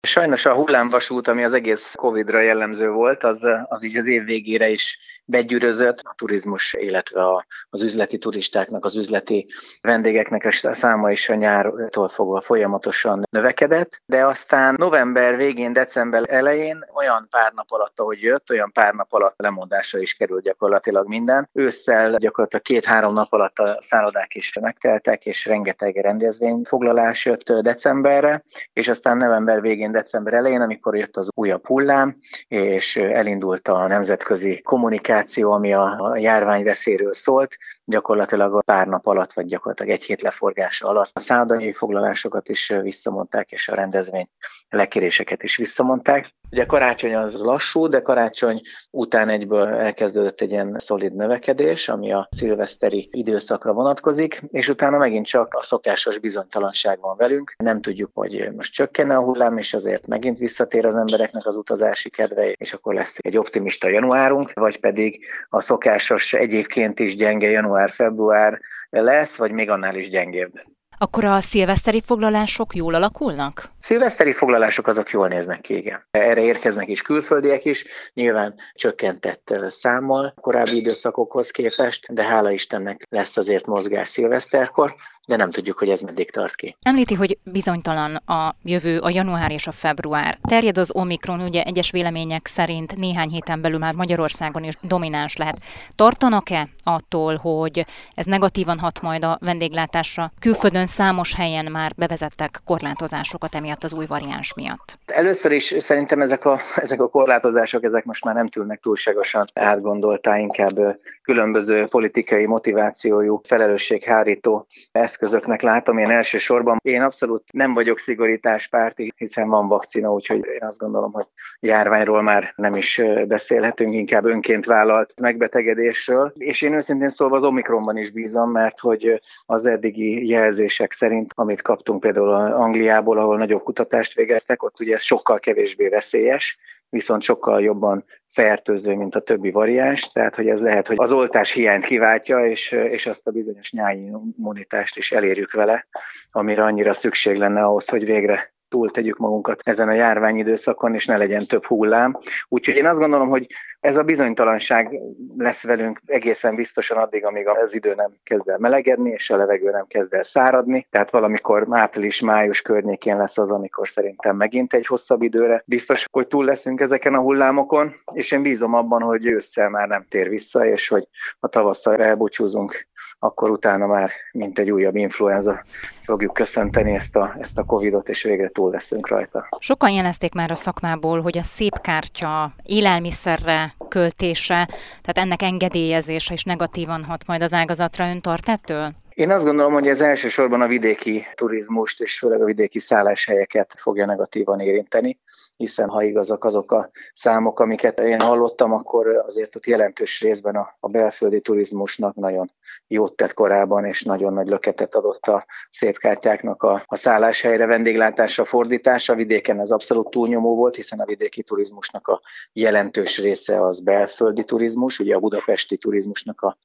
Sajnos a hullámvasút, ami az egész Covid-ra jellemző volt, az így az év végére is begyűrözött. A turizmus, illetve az üzleti turistáknak, az üzleti vendégeknek a száma is a nyártól fogva folyamatosan növekedett, de aztán november végén, december elején olyan pár nap alatt, ahogy jött, olyan pár nap alatt lemondásra is került gyakorlatilag minden. Ősszel gyakorlatilag 2-3 nap alatt a szállodák is megteltek, és rengeteg rendezvényfoglalás jött decemberre, és aztán november végén, december elején, amikor jött az újabb hullám, és elindult a nemzetközi kommunikáció, ami a járvány veszélyről szólt, gyakorlatilag a pár nap alatt, vagy gyakorlatilag egy hét leforgása alatt a szállodai foglalásokat is visszamondták, és a rendezvény lekéréseket is visszamondták. Ugye karácsony az lassú, de karácsony után egyből elkezdődött egy ilyen szolid növekedés, ami a szilveszteri időszakra vonatkozik, és utána megint csak a szokásos bizonytalanság van velünk. Nem tudjuk, hogy most csökkenne a hullám, és azért megint visszatér az embereknek az utazási kedve, és akkor lesz egy optimista januárunk, vagy pedig a szokásos egyébként is gyenge január-február lesz, vagy még annál is gyengébb. Akkor a szilveszteri foglalások jól alakulnak? Szilveszteri foglalások azok jól néznek ki, igen. Erre érkeznek is külföldiek is, nyilván csökkentett számmal korábbi időszakokhoz képest, de hála Istennek lesz azért mozgás szilveszterkor, de nem tudjuk, hogy ez meddig tart ki. Említi, hogy bizonytalan a jövő, a január és a február. Terjed az Omikron, ugye egyes vélemények szerint néhány héten belül már Magyarországon is domináns lehet. Tartanak-e attól, hogy ez negatívan hat majd a vendéglátásra? Külföldön számos helyen már bevezettek korlátozásokat emiatt az új variáns miatt. Először is szerintem ezek a korlátozások, ezek most már nem tűnnek túlságosan átgondoltá, inkább különböző politikai motivációjú, felelősséghárító eszközöknek látom én elsősorban. Én abszolút nem vagyok szigorításpárti, hiszen van vakcina, úgyhogy én azt gondolom, hogy járványról már nem is beszélhetünk, inkább önként vállalt megbetegedésről. És én őszintén szólva az Omikronban is bízom, mert hogy az eddigi jelzések szerint, amit kaptunk például Angliából, ahol nagyobb kutatást végeztek, ott ugye ez sokkal kevésbé veszélyes, viszont sokkal jobban fertőző, mint a többi variáns, tehát hogy ez lehet, hogy az oltás hiányt kiváltja, és azt a bizonyos nyári immunitást is elérjük vele, amire annyira szükség lenne ahhoz, hogy végre túl tegyük magunkat ezen a járványidőszakon, és ne legyen több hullám. Úgyhogy én azt gondolom, hogy ez a bizonytalanság lesz velünk egészen biztosan addig, amíg az idő nem kezd el melegedni, és a levegő nem kezd el száradni. Tehát valamikor április-május környékén lesz az, amikor szerintem megint egy hosszabb időre biztos, hogy túl leszünk ezeken a hullámokon, és én bízom abban, hogy ősszel már nem tér vissza, és hogy ha tavasszal elbúcsúzunk, akkor utána már mint egy újabb influenza fogjuk köszönteni ezt a Covidot, és végre túl leszünk rajta. Sokan jelezték már a szakmából, hogy a szépkártya élelmiszerre költése, tehát ennek engedélyezése is negatívan hat majd az ágazatra. Ön tart ettől? Én azt gondolom, hogy ez elsősorban a vidéki turizmust és főleg a vidéki szálláshelyeket fogja negatívan érinteni, hiszen ha igazak azok a számok, amiket én hallottam, akkor azért ott jelentős részben a belföldi turizmusnak nagyon jót tett korábban, és nagyon nagy löketet adott a szépkártyáknak a szálláshelyre, vendéglátásra fordítása. Vidéken ez abszolút túlnyomó volt, hiszen a vidéki turizmusnak a jelentős része az belföldi turizmus, ugye a budapesti turizmusnak a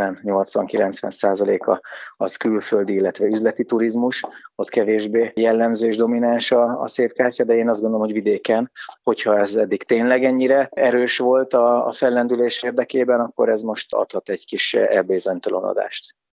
80-90% az külföldi, illetve üzleti turizmus, ott kevésbé jellemző és domináns a szépkártya, de én azt gondolom, hogy vidéken, hogyha ez eddig tényleg ennyire erős volt a fellendülés érdekében, akkor ez most adhat egy kis elbizonytalanodást.